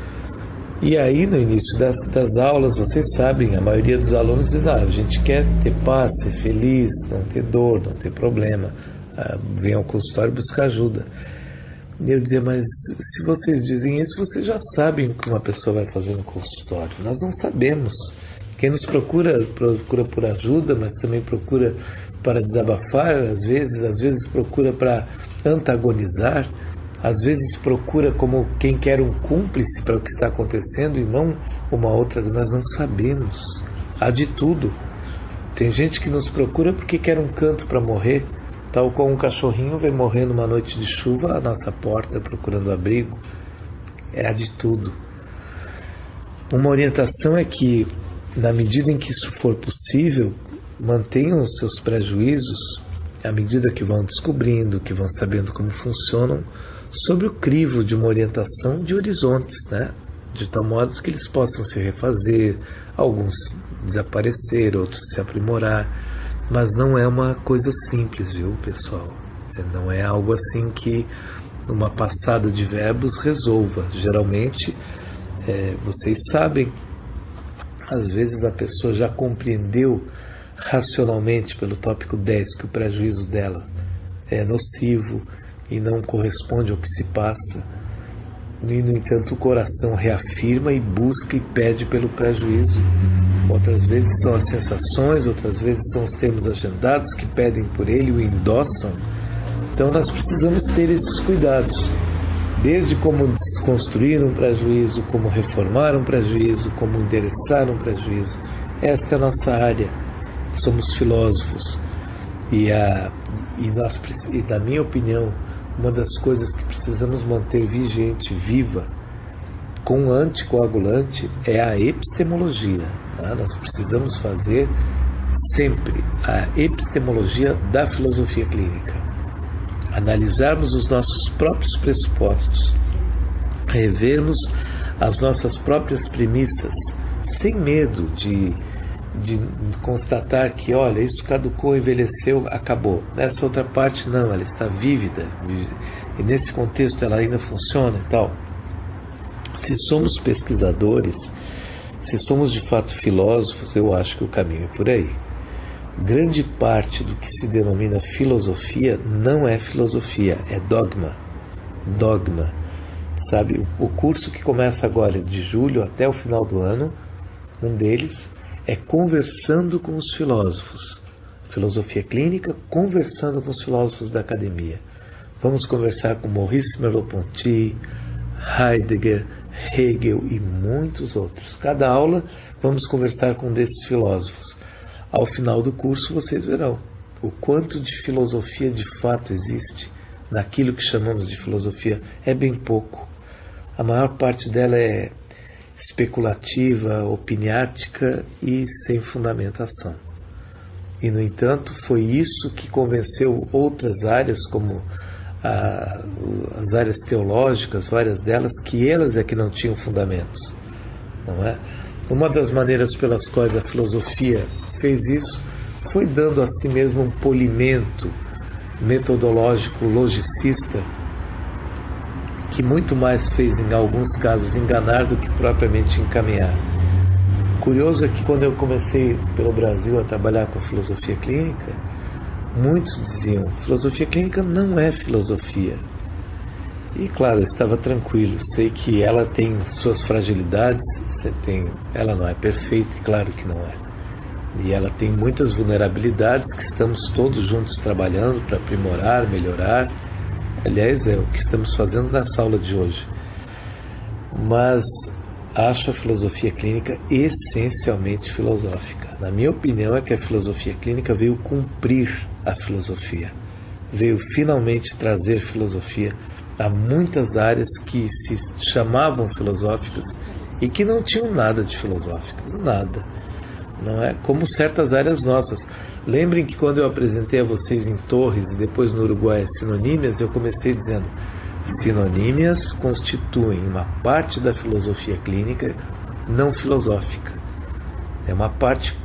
E aí, no início das aulas, vocês sabem, a maioria dos alunos diz, a gente quer ter paz, ser feliz, não ter dor, não ter problema. Vem ao consultório buscar ajuda. E eu dizia, mas se vocês dizem isso, vocês já sabem o que uma pessoa vai fazer no consultório. Nós não sabemos. Quem nos procura por ajuda, mas também procura para desabafar, às vezes procura para antagonizar, às vezes procura como quem quer um cúmplice para o que está acontecendo e não uma outra. Nós não sabemos. Há de tudo. Tem gente que nos procura porque quer um canto para morrer, tal como um cachorrinho vem morrer numa noite de chuva à nossa porta procurando abrigo. Há de tudo. Uma orientação é que, na medida em que isso for possível, mantenham os seus prejuízos, à medida que vão descobrindo, que vão sabendo como funcionam, sobre o crivo de uma orientação de horizontes, né? De tal modo que eles possam se refazer, alguns desaparecer, outros se aprimorar, mas não é uma coisa simples, viu, pessoal? Não é algo assim que uma passada de verbos resolva. Geralmente, vocês sabem, às vezes a pessoa já compreendeu racionalmente pelo tópico 10 que o prejuízo dela é nocivo e não corresponde ao que se passa, e no entanto o coração reafirma e busca e pede pelo prejuízo. Outras vezes são as sensações, outras vezes são os termos agendados que pedem por ele, o endossam. Então nós precisamos ter esses cuidados, desde como desconstruir um prejuízo, como reformar um prejuízo, como endereçar um prejuízo. Esta é a nossa área. Somos filósofos e na minha opinião, uma das coisas que precisamos manter vigente, viva, com anticoagulante, é a epistemologia. Tá? Nós precisamos fazer sempre a epistemologia da filosofia clínica. Analisarmos os nossos próprios pressupostos, revermos as nossas próprias premissas, sem medo de constatar que, olha, isso caducou, envelheceu, acabou. Nessa outra parte, não, ela está vívida, e nesse contexto ela ainda funciona e tal. Se somos pesquisadores, se somos de fato filósofos, eu acho que o caminho é por aí. Grande parte do que se denomina filosofia não é filosofia, é dogma. Dogma. Sabe, o curso que começa agora de julho até o final do ano, um deles é conversando com os filósofos. Filosofia clínica, conversando com os filósofos da academia. Vamos conversar com Maurice Merleau-Ponty, Heidegger, Hegel e muitos outros. Cada aula vamos conversar com um desses filósofos. Ao final do curso vocês verão o quanto de filosofia de fato existe naquilo que chamamos de filosofia. É bem pouco. A maior parte dela é especulativa, opiniática e sem fundamentação. E, no entanto, foi isso que convenceu outras áreas, como as áreas teológicas, várias delas, que elas é que não tinham fundamentos. Não é? Uma das maneiras pelas quais a filosofia fez isso foi dando a si mesmo um polimento metodológico, logicista, que muito mais fez, em alguns casos, enganar do que propriamente encaminhar. Curioso é que quando eu comecei pelo Brasil a trabalhar com filosofia clínica, muitos diziam, filosofia clínica não é filosofia. E claro, eu estava tranquilo, sei que ela tem suas fragilidades, ela não é perfeita, claro que não é. E ela tem muitas vulnerabilidades que estamos todos juntos trabalhando para aprimorar, melhorar. Aliás, é o que estamos fazendo nessa aula de hoje. Mas acho a filosofia clínica essencialmente filosófica. Na minha opinião, é que a filosofia clínica veio cumprir a filosofia. Veio finalmente trazer filosofia a muitas áreas que se chamavam filosóficas e que não tinham nada de filosóficas, nada. Não é? Como certas áreas nossas. Lembrem que quando eu apresentei a vocês em Torres e depois no Uruguai as sinonímias, eu comecei dizendo: sinonímias constituem uma parte da filosofia clínica não filosófica. É uma parte.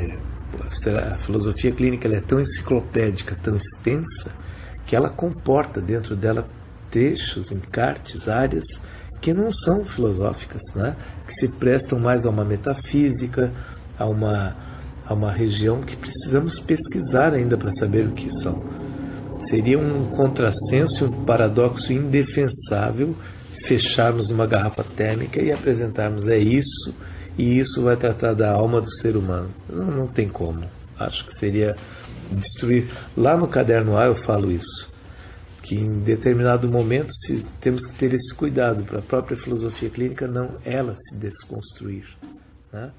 A filosofia clínica ela é tão enciclopédica, tão extensa, que ela comporta dentro dela trechos, encartes, áreas que não são filosóficas, né? Que se prestam mais a uma metafísica, a uma região que precisamos pesquisar ainda para saber o que são. Seria um contrassenso, um paradoxo indefensável fecharmos uma garrafa térmica e apresentarmos isso, e isso vai tratar da alma do ser humano. Não tem como. Acho que seria destruir. Lá no caderno A eu falo isso, que em determinado momento temos que ter esse cuidado para a própria filosofia clínica não ela se desconstruir, né?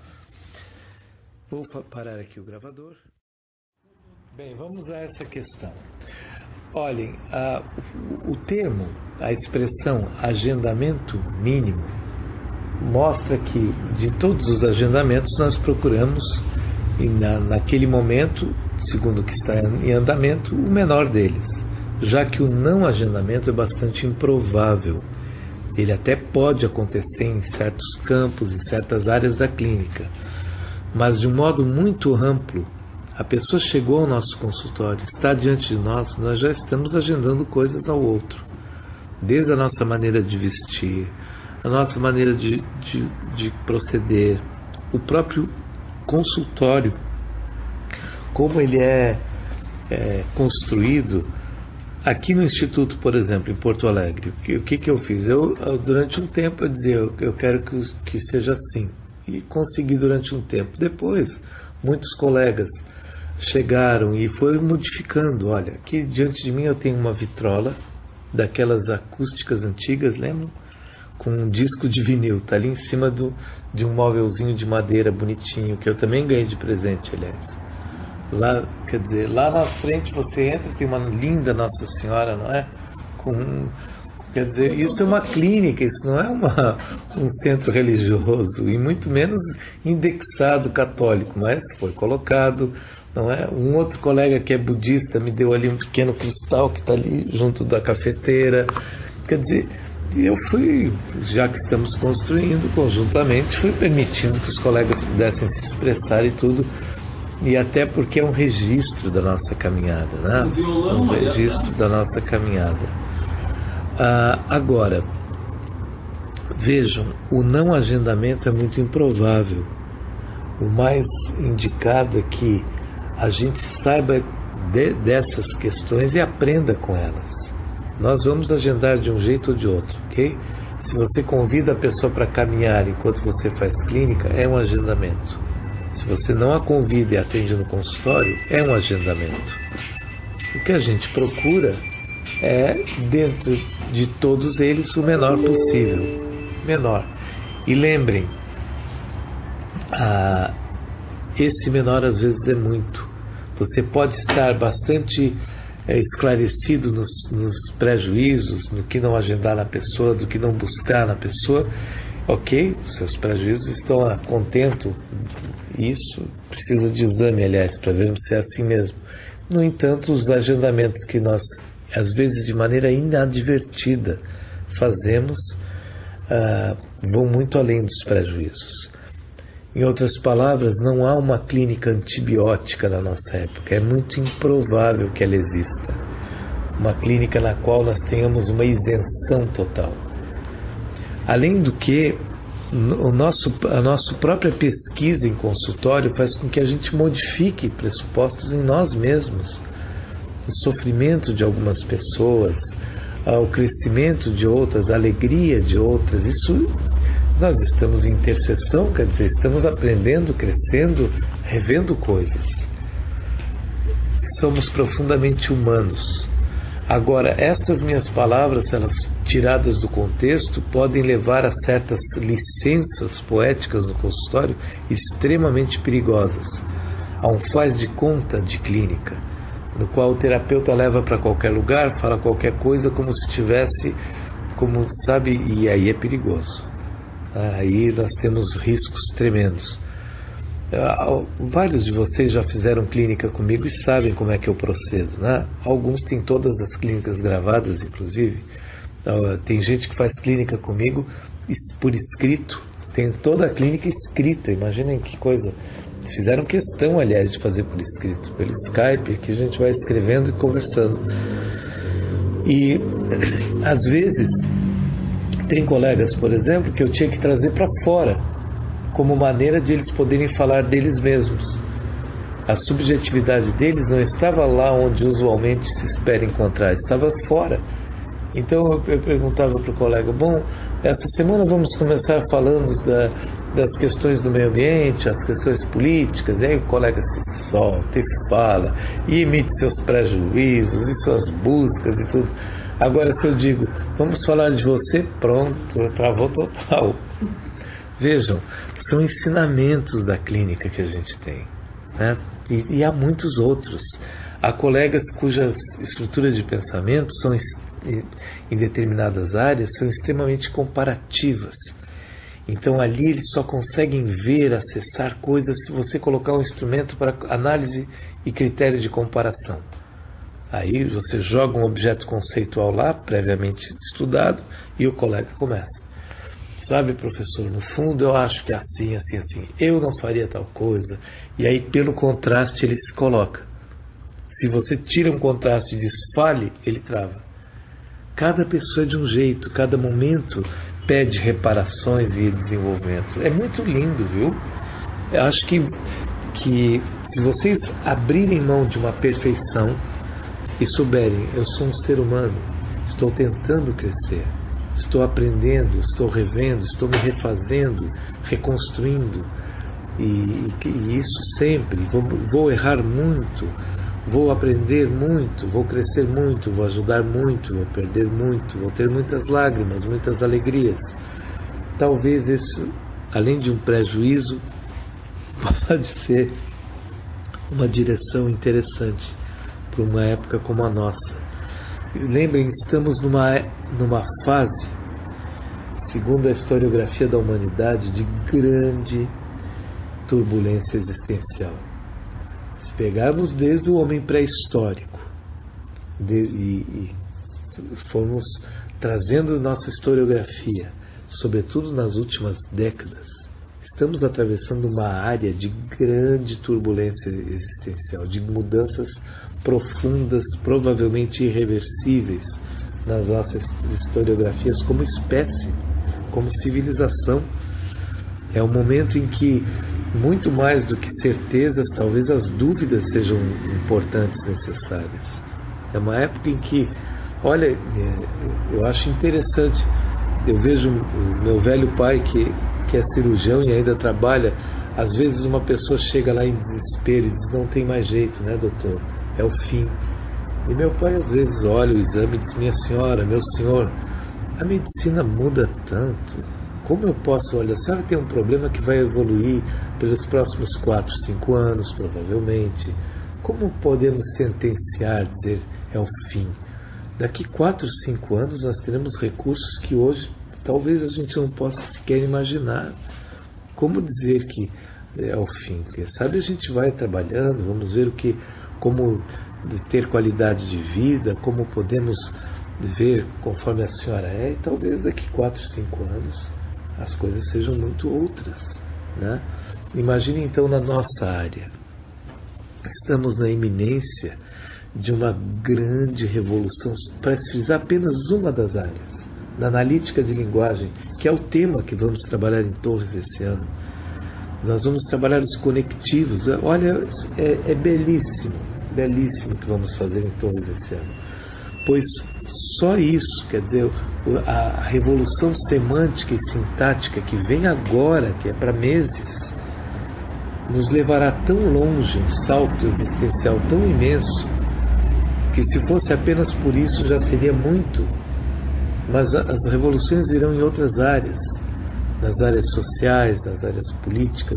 Vou parar aqui o gravador. Bem, vamos a essa questão. Olhem, o termo, a expressão agendamento mínimo, mostra que de todos os agendamentos nós procuramos, naquele momento, segundo o que está em andamento, o menor deles, já que o não agendamento é bastante improvável. Ele até pode acontecer em certos campos, em certas áreas da clínica, mas de um modo muito amplo. A pessoa chegou ao nosso consultório, está diante de nós, nós já estamos agendando coisas ao outro. Desde a nossa maneira de vestir, a nossa maneira de proceder, o próprio consultório, como ele é construído. Aqui no Instituto, por exemplo, em Porto Alegre, o que eu fiz? Durante um tempo eu dizia, eu quero que seja assim. E consegui durante um tempo. Depois, muitos colegas chegaram e foram modificando. Olha, aqui diante de mim eu tenho uma vitrola, daquelas acústicas antigas, lembram? Com um disco de vinil, está ali em cima de um móvelzinho de madeira bonitinho, que eu também ganhei de presente, aliás. Lá, quer dizer, lá na frente você entra, tem uma linda Nossa Senhora, não é? Quer dizer, isso é uma clínica, isso não é um centro religioso, e muito menos indexado católico, mas foi colocado, não é? Um outro colega que é budista me deu ali um pequeno cristal que está ali junto da cafeteira. Quer dizer, eu fui, já que estamos construindo conjuntamente, fui permitindo que os colegas pudessem se expressar e tudo, e até porque é um registro da nossa caminhada, né? Um registro da nossa caminhada. Agora, vejam, o não agendamento é muito improvável. O mais indicado é que a gente saiba dessas questões e aprenda com elas. Nós vamos agendar de um jeito ou de outro, ok? Se você convida a pessoa para caminhar enquanto você faz clínica, é um agendamento. Se você não a convida e atende no consultório, é um agendamento. O que a gente procura é, dentro de todos eles, o menor possível. Menor. E lembrem, esse menor às vezes é muito. Você pode estar bastante esclarecido nos prejuízos, no que não agendar na pessoa, do que não buscar na pessoa. Ok, os seus prejuízos estão a contento. Isso precisa de exame, aliás, para vermos se é assim mesmo. No entanto, os agendamentos que nós, às vezes de maneira inadvertida, fazemos vão muito além dos prejuízos. Em outras palavras, não há uma clínica antibiótica na nossa época. É muito improvável que ela exista. Uma clínica na qual nós tenhamos uma isenção total. Além do que, a nossa própria pesquisa em consultório faz com que a gente modifique pressupostos em nós mesmos. O sofrimento de algumas pessoas, o crescimento de outras, a alegria de outras, isso nós estamos em interseção, quer dizer, estamos aprendendo, crescendo, revendo coisas. Somos profundamente humanos. Agora, estas minhas palavras, elas tiradas do contexto, podem levar a certas licenças poéticas no consultório extremamente perigosas. Há um faz de conta de clínica, no qual o terapeuta leva para qualquer lugar, fala qualquer coisa como se tivesse, como sabe, e aí é perigoso. Aí nós temos riscos tremendos. Vários de vocês já fizeram clínica comigo e sabem como é que eu procedo, né? Alguns têm todas as clínicas gravadas, inclusive. Tem gente que faz clínica comigo por escrito, tem toda a clínica escrita. Imaginem que coisa. Fizeram questão, aliás, de fazer por escrito, pelo Skype, que a gente vai escrevendo e conversando. E às vezes tem colegas, por exemplo, que eu tinha que trazer para fora, como maneira de eles poderem falar deles mesmos. A subjetividade deles não estava lá onde usualmente se espera encontrar, estava fora. Então eu perguntava para o colega, bom, essa semana vamos começar falando das questões do meio ambiente, as questões políticas. E aí o colega se solta e fala, e emite seus prejuízos e suas buscas e tudo. Agora, se eu digo, vamos falar de você, pronto, travou total. Vejam, são ensinamentos da clínica que a gente tem, né? E há muitos outros. Há colegas cujas estruturas de pensamento são, em determinadas áreas, são extremamente comparativas. Então ali eles só conseguem ver, acessar coisas se você colocar um instrumento para análise e critério de comparação. Aí você joga um objeto conceitual lá, previamente estudado, e o colega começa. Sabe, professor, no fundo eu acho que é assim, assim, assim. Eu não faria tal coisa. E aí, pelo contraste, ele se coloca. Se você tira um contraste e desfale, ele trava. Cada pessoa é de um jeito, cada momento pede reparações e desenvolvimentos. É muito lindo, viu? Eu acho que se vocês abrirem mão de uma perfeição e souberem, eu sou um ser humano, estou tentando crescer, estou aprendendo, estou revendo, estou me refazendo, reconstruindo, e isso sempre, vou errar muito, vou aprender muito, vou crescer muito, vou ajudar muito, vou perder muito, vou ter muitas lágrimas, muitas alegrias. Talvez isso, além de um prejuízo, pode ser uma direção interessante para uma época como a nossa. Lembrem, estamos numa fase, segundo a historiografia da humanidade, de grande turbulência existencial. Se pegarmos desde o homem pré-histórico e formos trazendo nossa historiografia, sobretudo nas últimas décadas, estamos atravessando uma área de grande turbulência existencial, de mudanças profundas, provavelmente irreversíveis nas nossas historiografias como espécie, como civilização. É um momento em que, muito mais do que certezas, talvez as dúvidas sejam importantes, necessárias. É uma época em que, olha, eu acho interessante, eu vejo o meu velho pai que é cirurgião e ainda trabalha Às vezes uma pessoa chega lá em desespero e diz, não tem mais jeito, né, doutor? É o fim. E meu pai às vezes olha o exame e diz, minha senhora, meu senhor, a medicina muda tanto. Como eu posso, olha, a senhora tem um problema que vai evoluir pelos próximos 4, 5 anos, provavelmente. Como podemos sentenciar, dizer, é o fim? Daqui 4, 5 anos nós teremos recursos que hoje talvez a gente não possa sequer imaginar. Como dizer que é o fim? Quem sabe a gente vai trabalhando, vamos ver como ter qualidade de vida, como podemos viver conforme a senhora é, e talvez daqui 4, 5 anos as coisas sejam muito outras, né? Imagine então na nossa área. Estamos na iminência de uma grande revolução, para frisar apenas uma das áreas, na analítica de linguagem, que é o tema que vamos trabalhar em Torres esse ano. Nós vamos trabalhar os conectivos. Olha, é belíssimo, belíssimo que vamos fazer em Torres esse ano. Pois só isso, quer dizer, a revolução semântica e sintática que vem agora, que é para meses, nos levará tão longe, um salto existencial tão imenso, que se fosse apenas por isso já seria muito. Mas as revoluções virão em outras áreas, nas áreas sociais, nas áreas políticas.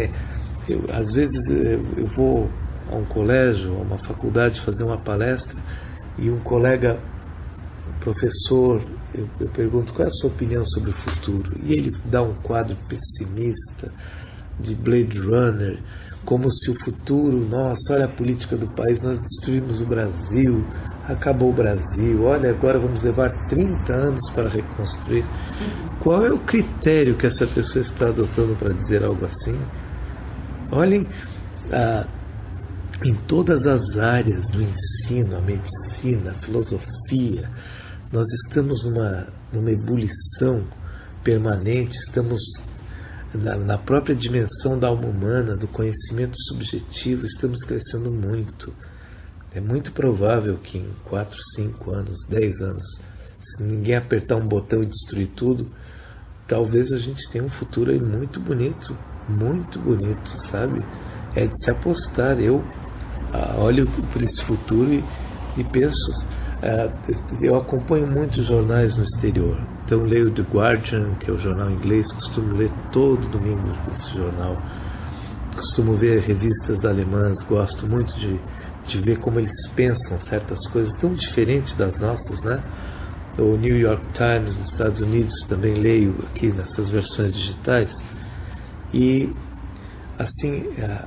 Às vezes eu vou a um colégio, a uma faculdade fazer uma palestra e um colega, um professor, eu pergunto qual é a sua opinião sobre o futuro, e ele dá um quadro pessimista de Blade Runner, como se o futuro, nossa, olha a política do país, nós destruímos o Brasil, acabou o Brasil, olha, agora vamos levar 30 anos para reconstruir. Qual é o critério que essa pessoa está adotando para dizer algo assim? Olhem, em todas as áreas do ensino, a medicina, a filosofia, nós estamos numa ebulição permanente, estamos na própria dimensão da alma humana, do conhecimento subjetivo, estamos crescendo muito. É muito provável que em 4, 5 anos, 10 anos, se ninguém apertar um botão e destruir tudo, talvez a gente tenha um futuro aí muito bonito, sabe? É de se apostar. Eu olho para esse futuro e penso, eu acompanho muitos jornais no exterior, então leio The Guardian, que é o jornal inglês, costumo ler todo domingo esse jornal, costumo ver revistas alemãs, gosto muito de ver como eles pensam certas coisas tão diferentes das nossas, né? O New York Times nos Estados Unidos também leio aqui nessas versões digitais, e assim,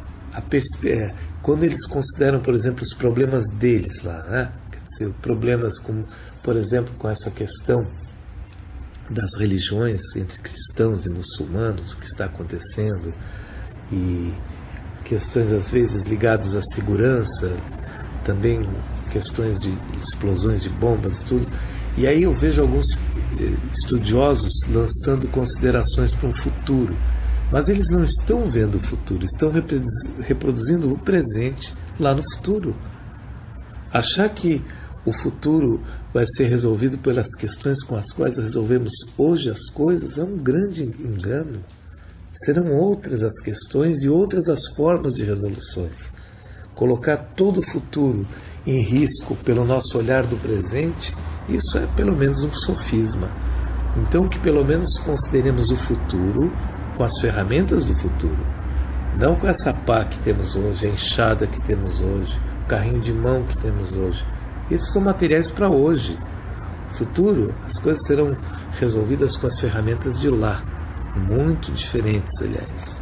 quando eles consideram, por exemplo, os problemas deles lá, né? Quer dizer, problemas como, por exemplo, com essa questão das religiões entre cristãos e muçulmanos, o que está acontecendo, e questões às vezes ligadas à segurança, também questões de explosões de bombas, tudo. E aí eu vejo alguns estudiosos lançando considerações para um futuro, mas eles não estão vendo o futuro, estão reproduzindo o presente lá no futuro. Achar que o futuro vai ser resolvido pelas questões com as quais resolvemos hoje as coisas é um grande engano. Serão outras as questões e outras as formas de resoluções. Colocar todo o futuro em risco pelo nosso olhar do presente, isso é pelo menos um sofisma. Então que pelo menos consideremos o futuro com as ferramentas do futuro, não com essa pá que temos hoje, a enxada que temos hoje, o carrinho de mão que temos hoje. Esses são materiais para hoje. Futuro, as coisas serão resolvidas com as ferramentas de lá, muito diferentes, aliás.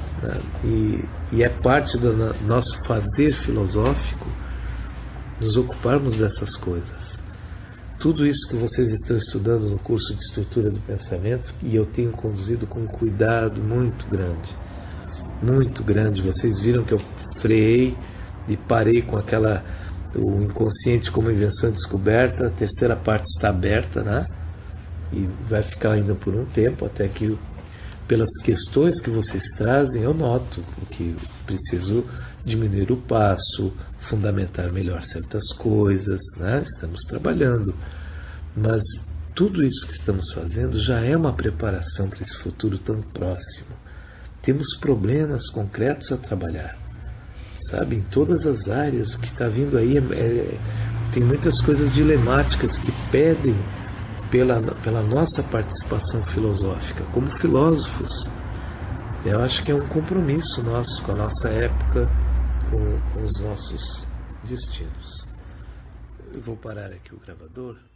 E é parte do nosso fazer filosófico nos ocuparmos dessas coisas. Tudo isso que vocês estão estudando no curso de estrutura do pensamento, e eu tenho conduzido com um cuidado muito grande. Vocês viram que eu freiei e parei com o inconsciente como invenção descoberta. A terceira parte está aberta, né? E vai ficar ainda por um tempo, até que, pelas questões que vocês trazem, eu noto que preciso diminuir o passo, fundamentar melhor certas coisas, né? Estamos trabalhando, mas tudo isso que estamos fazendo já é uma preparação para esse futuro tão próximo. temos problemas concretos a trabalhar, sabe? Em todas as áreas, o que está vindo aí tem muitas coisas dilemáticas que pedem pela nossa participação filosófica, como filósofos. Eu acho que é um compromisso nosso com a nossa época, com os nossos destinos. Eu vou parar aqui o gravador.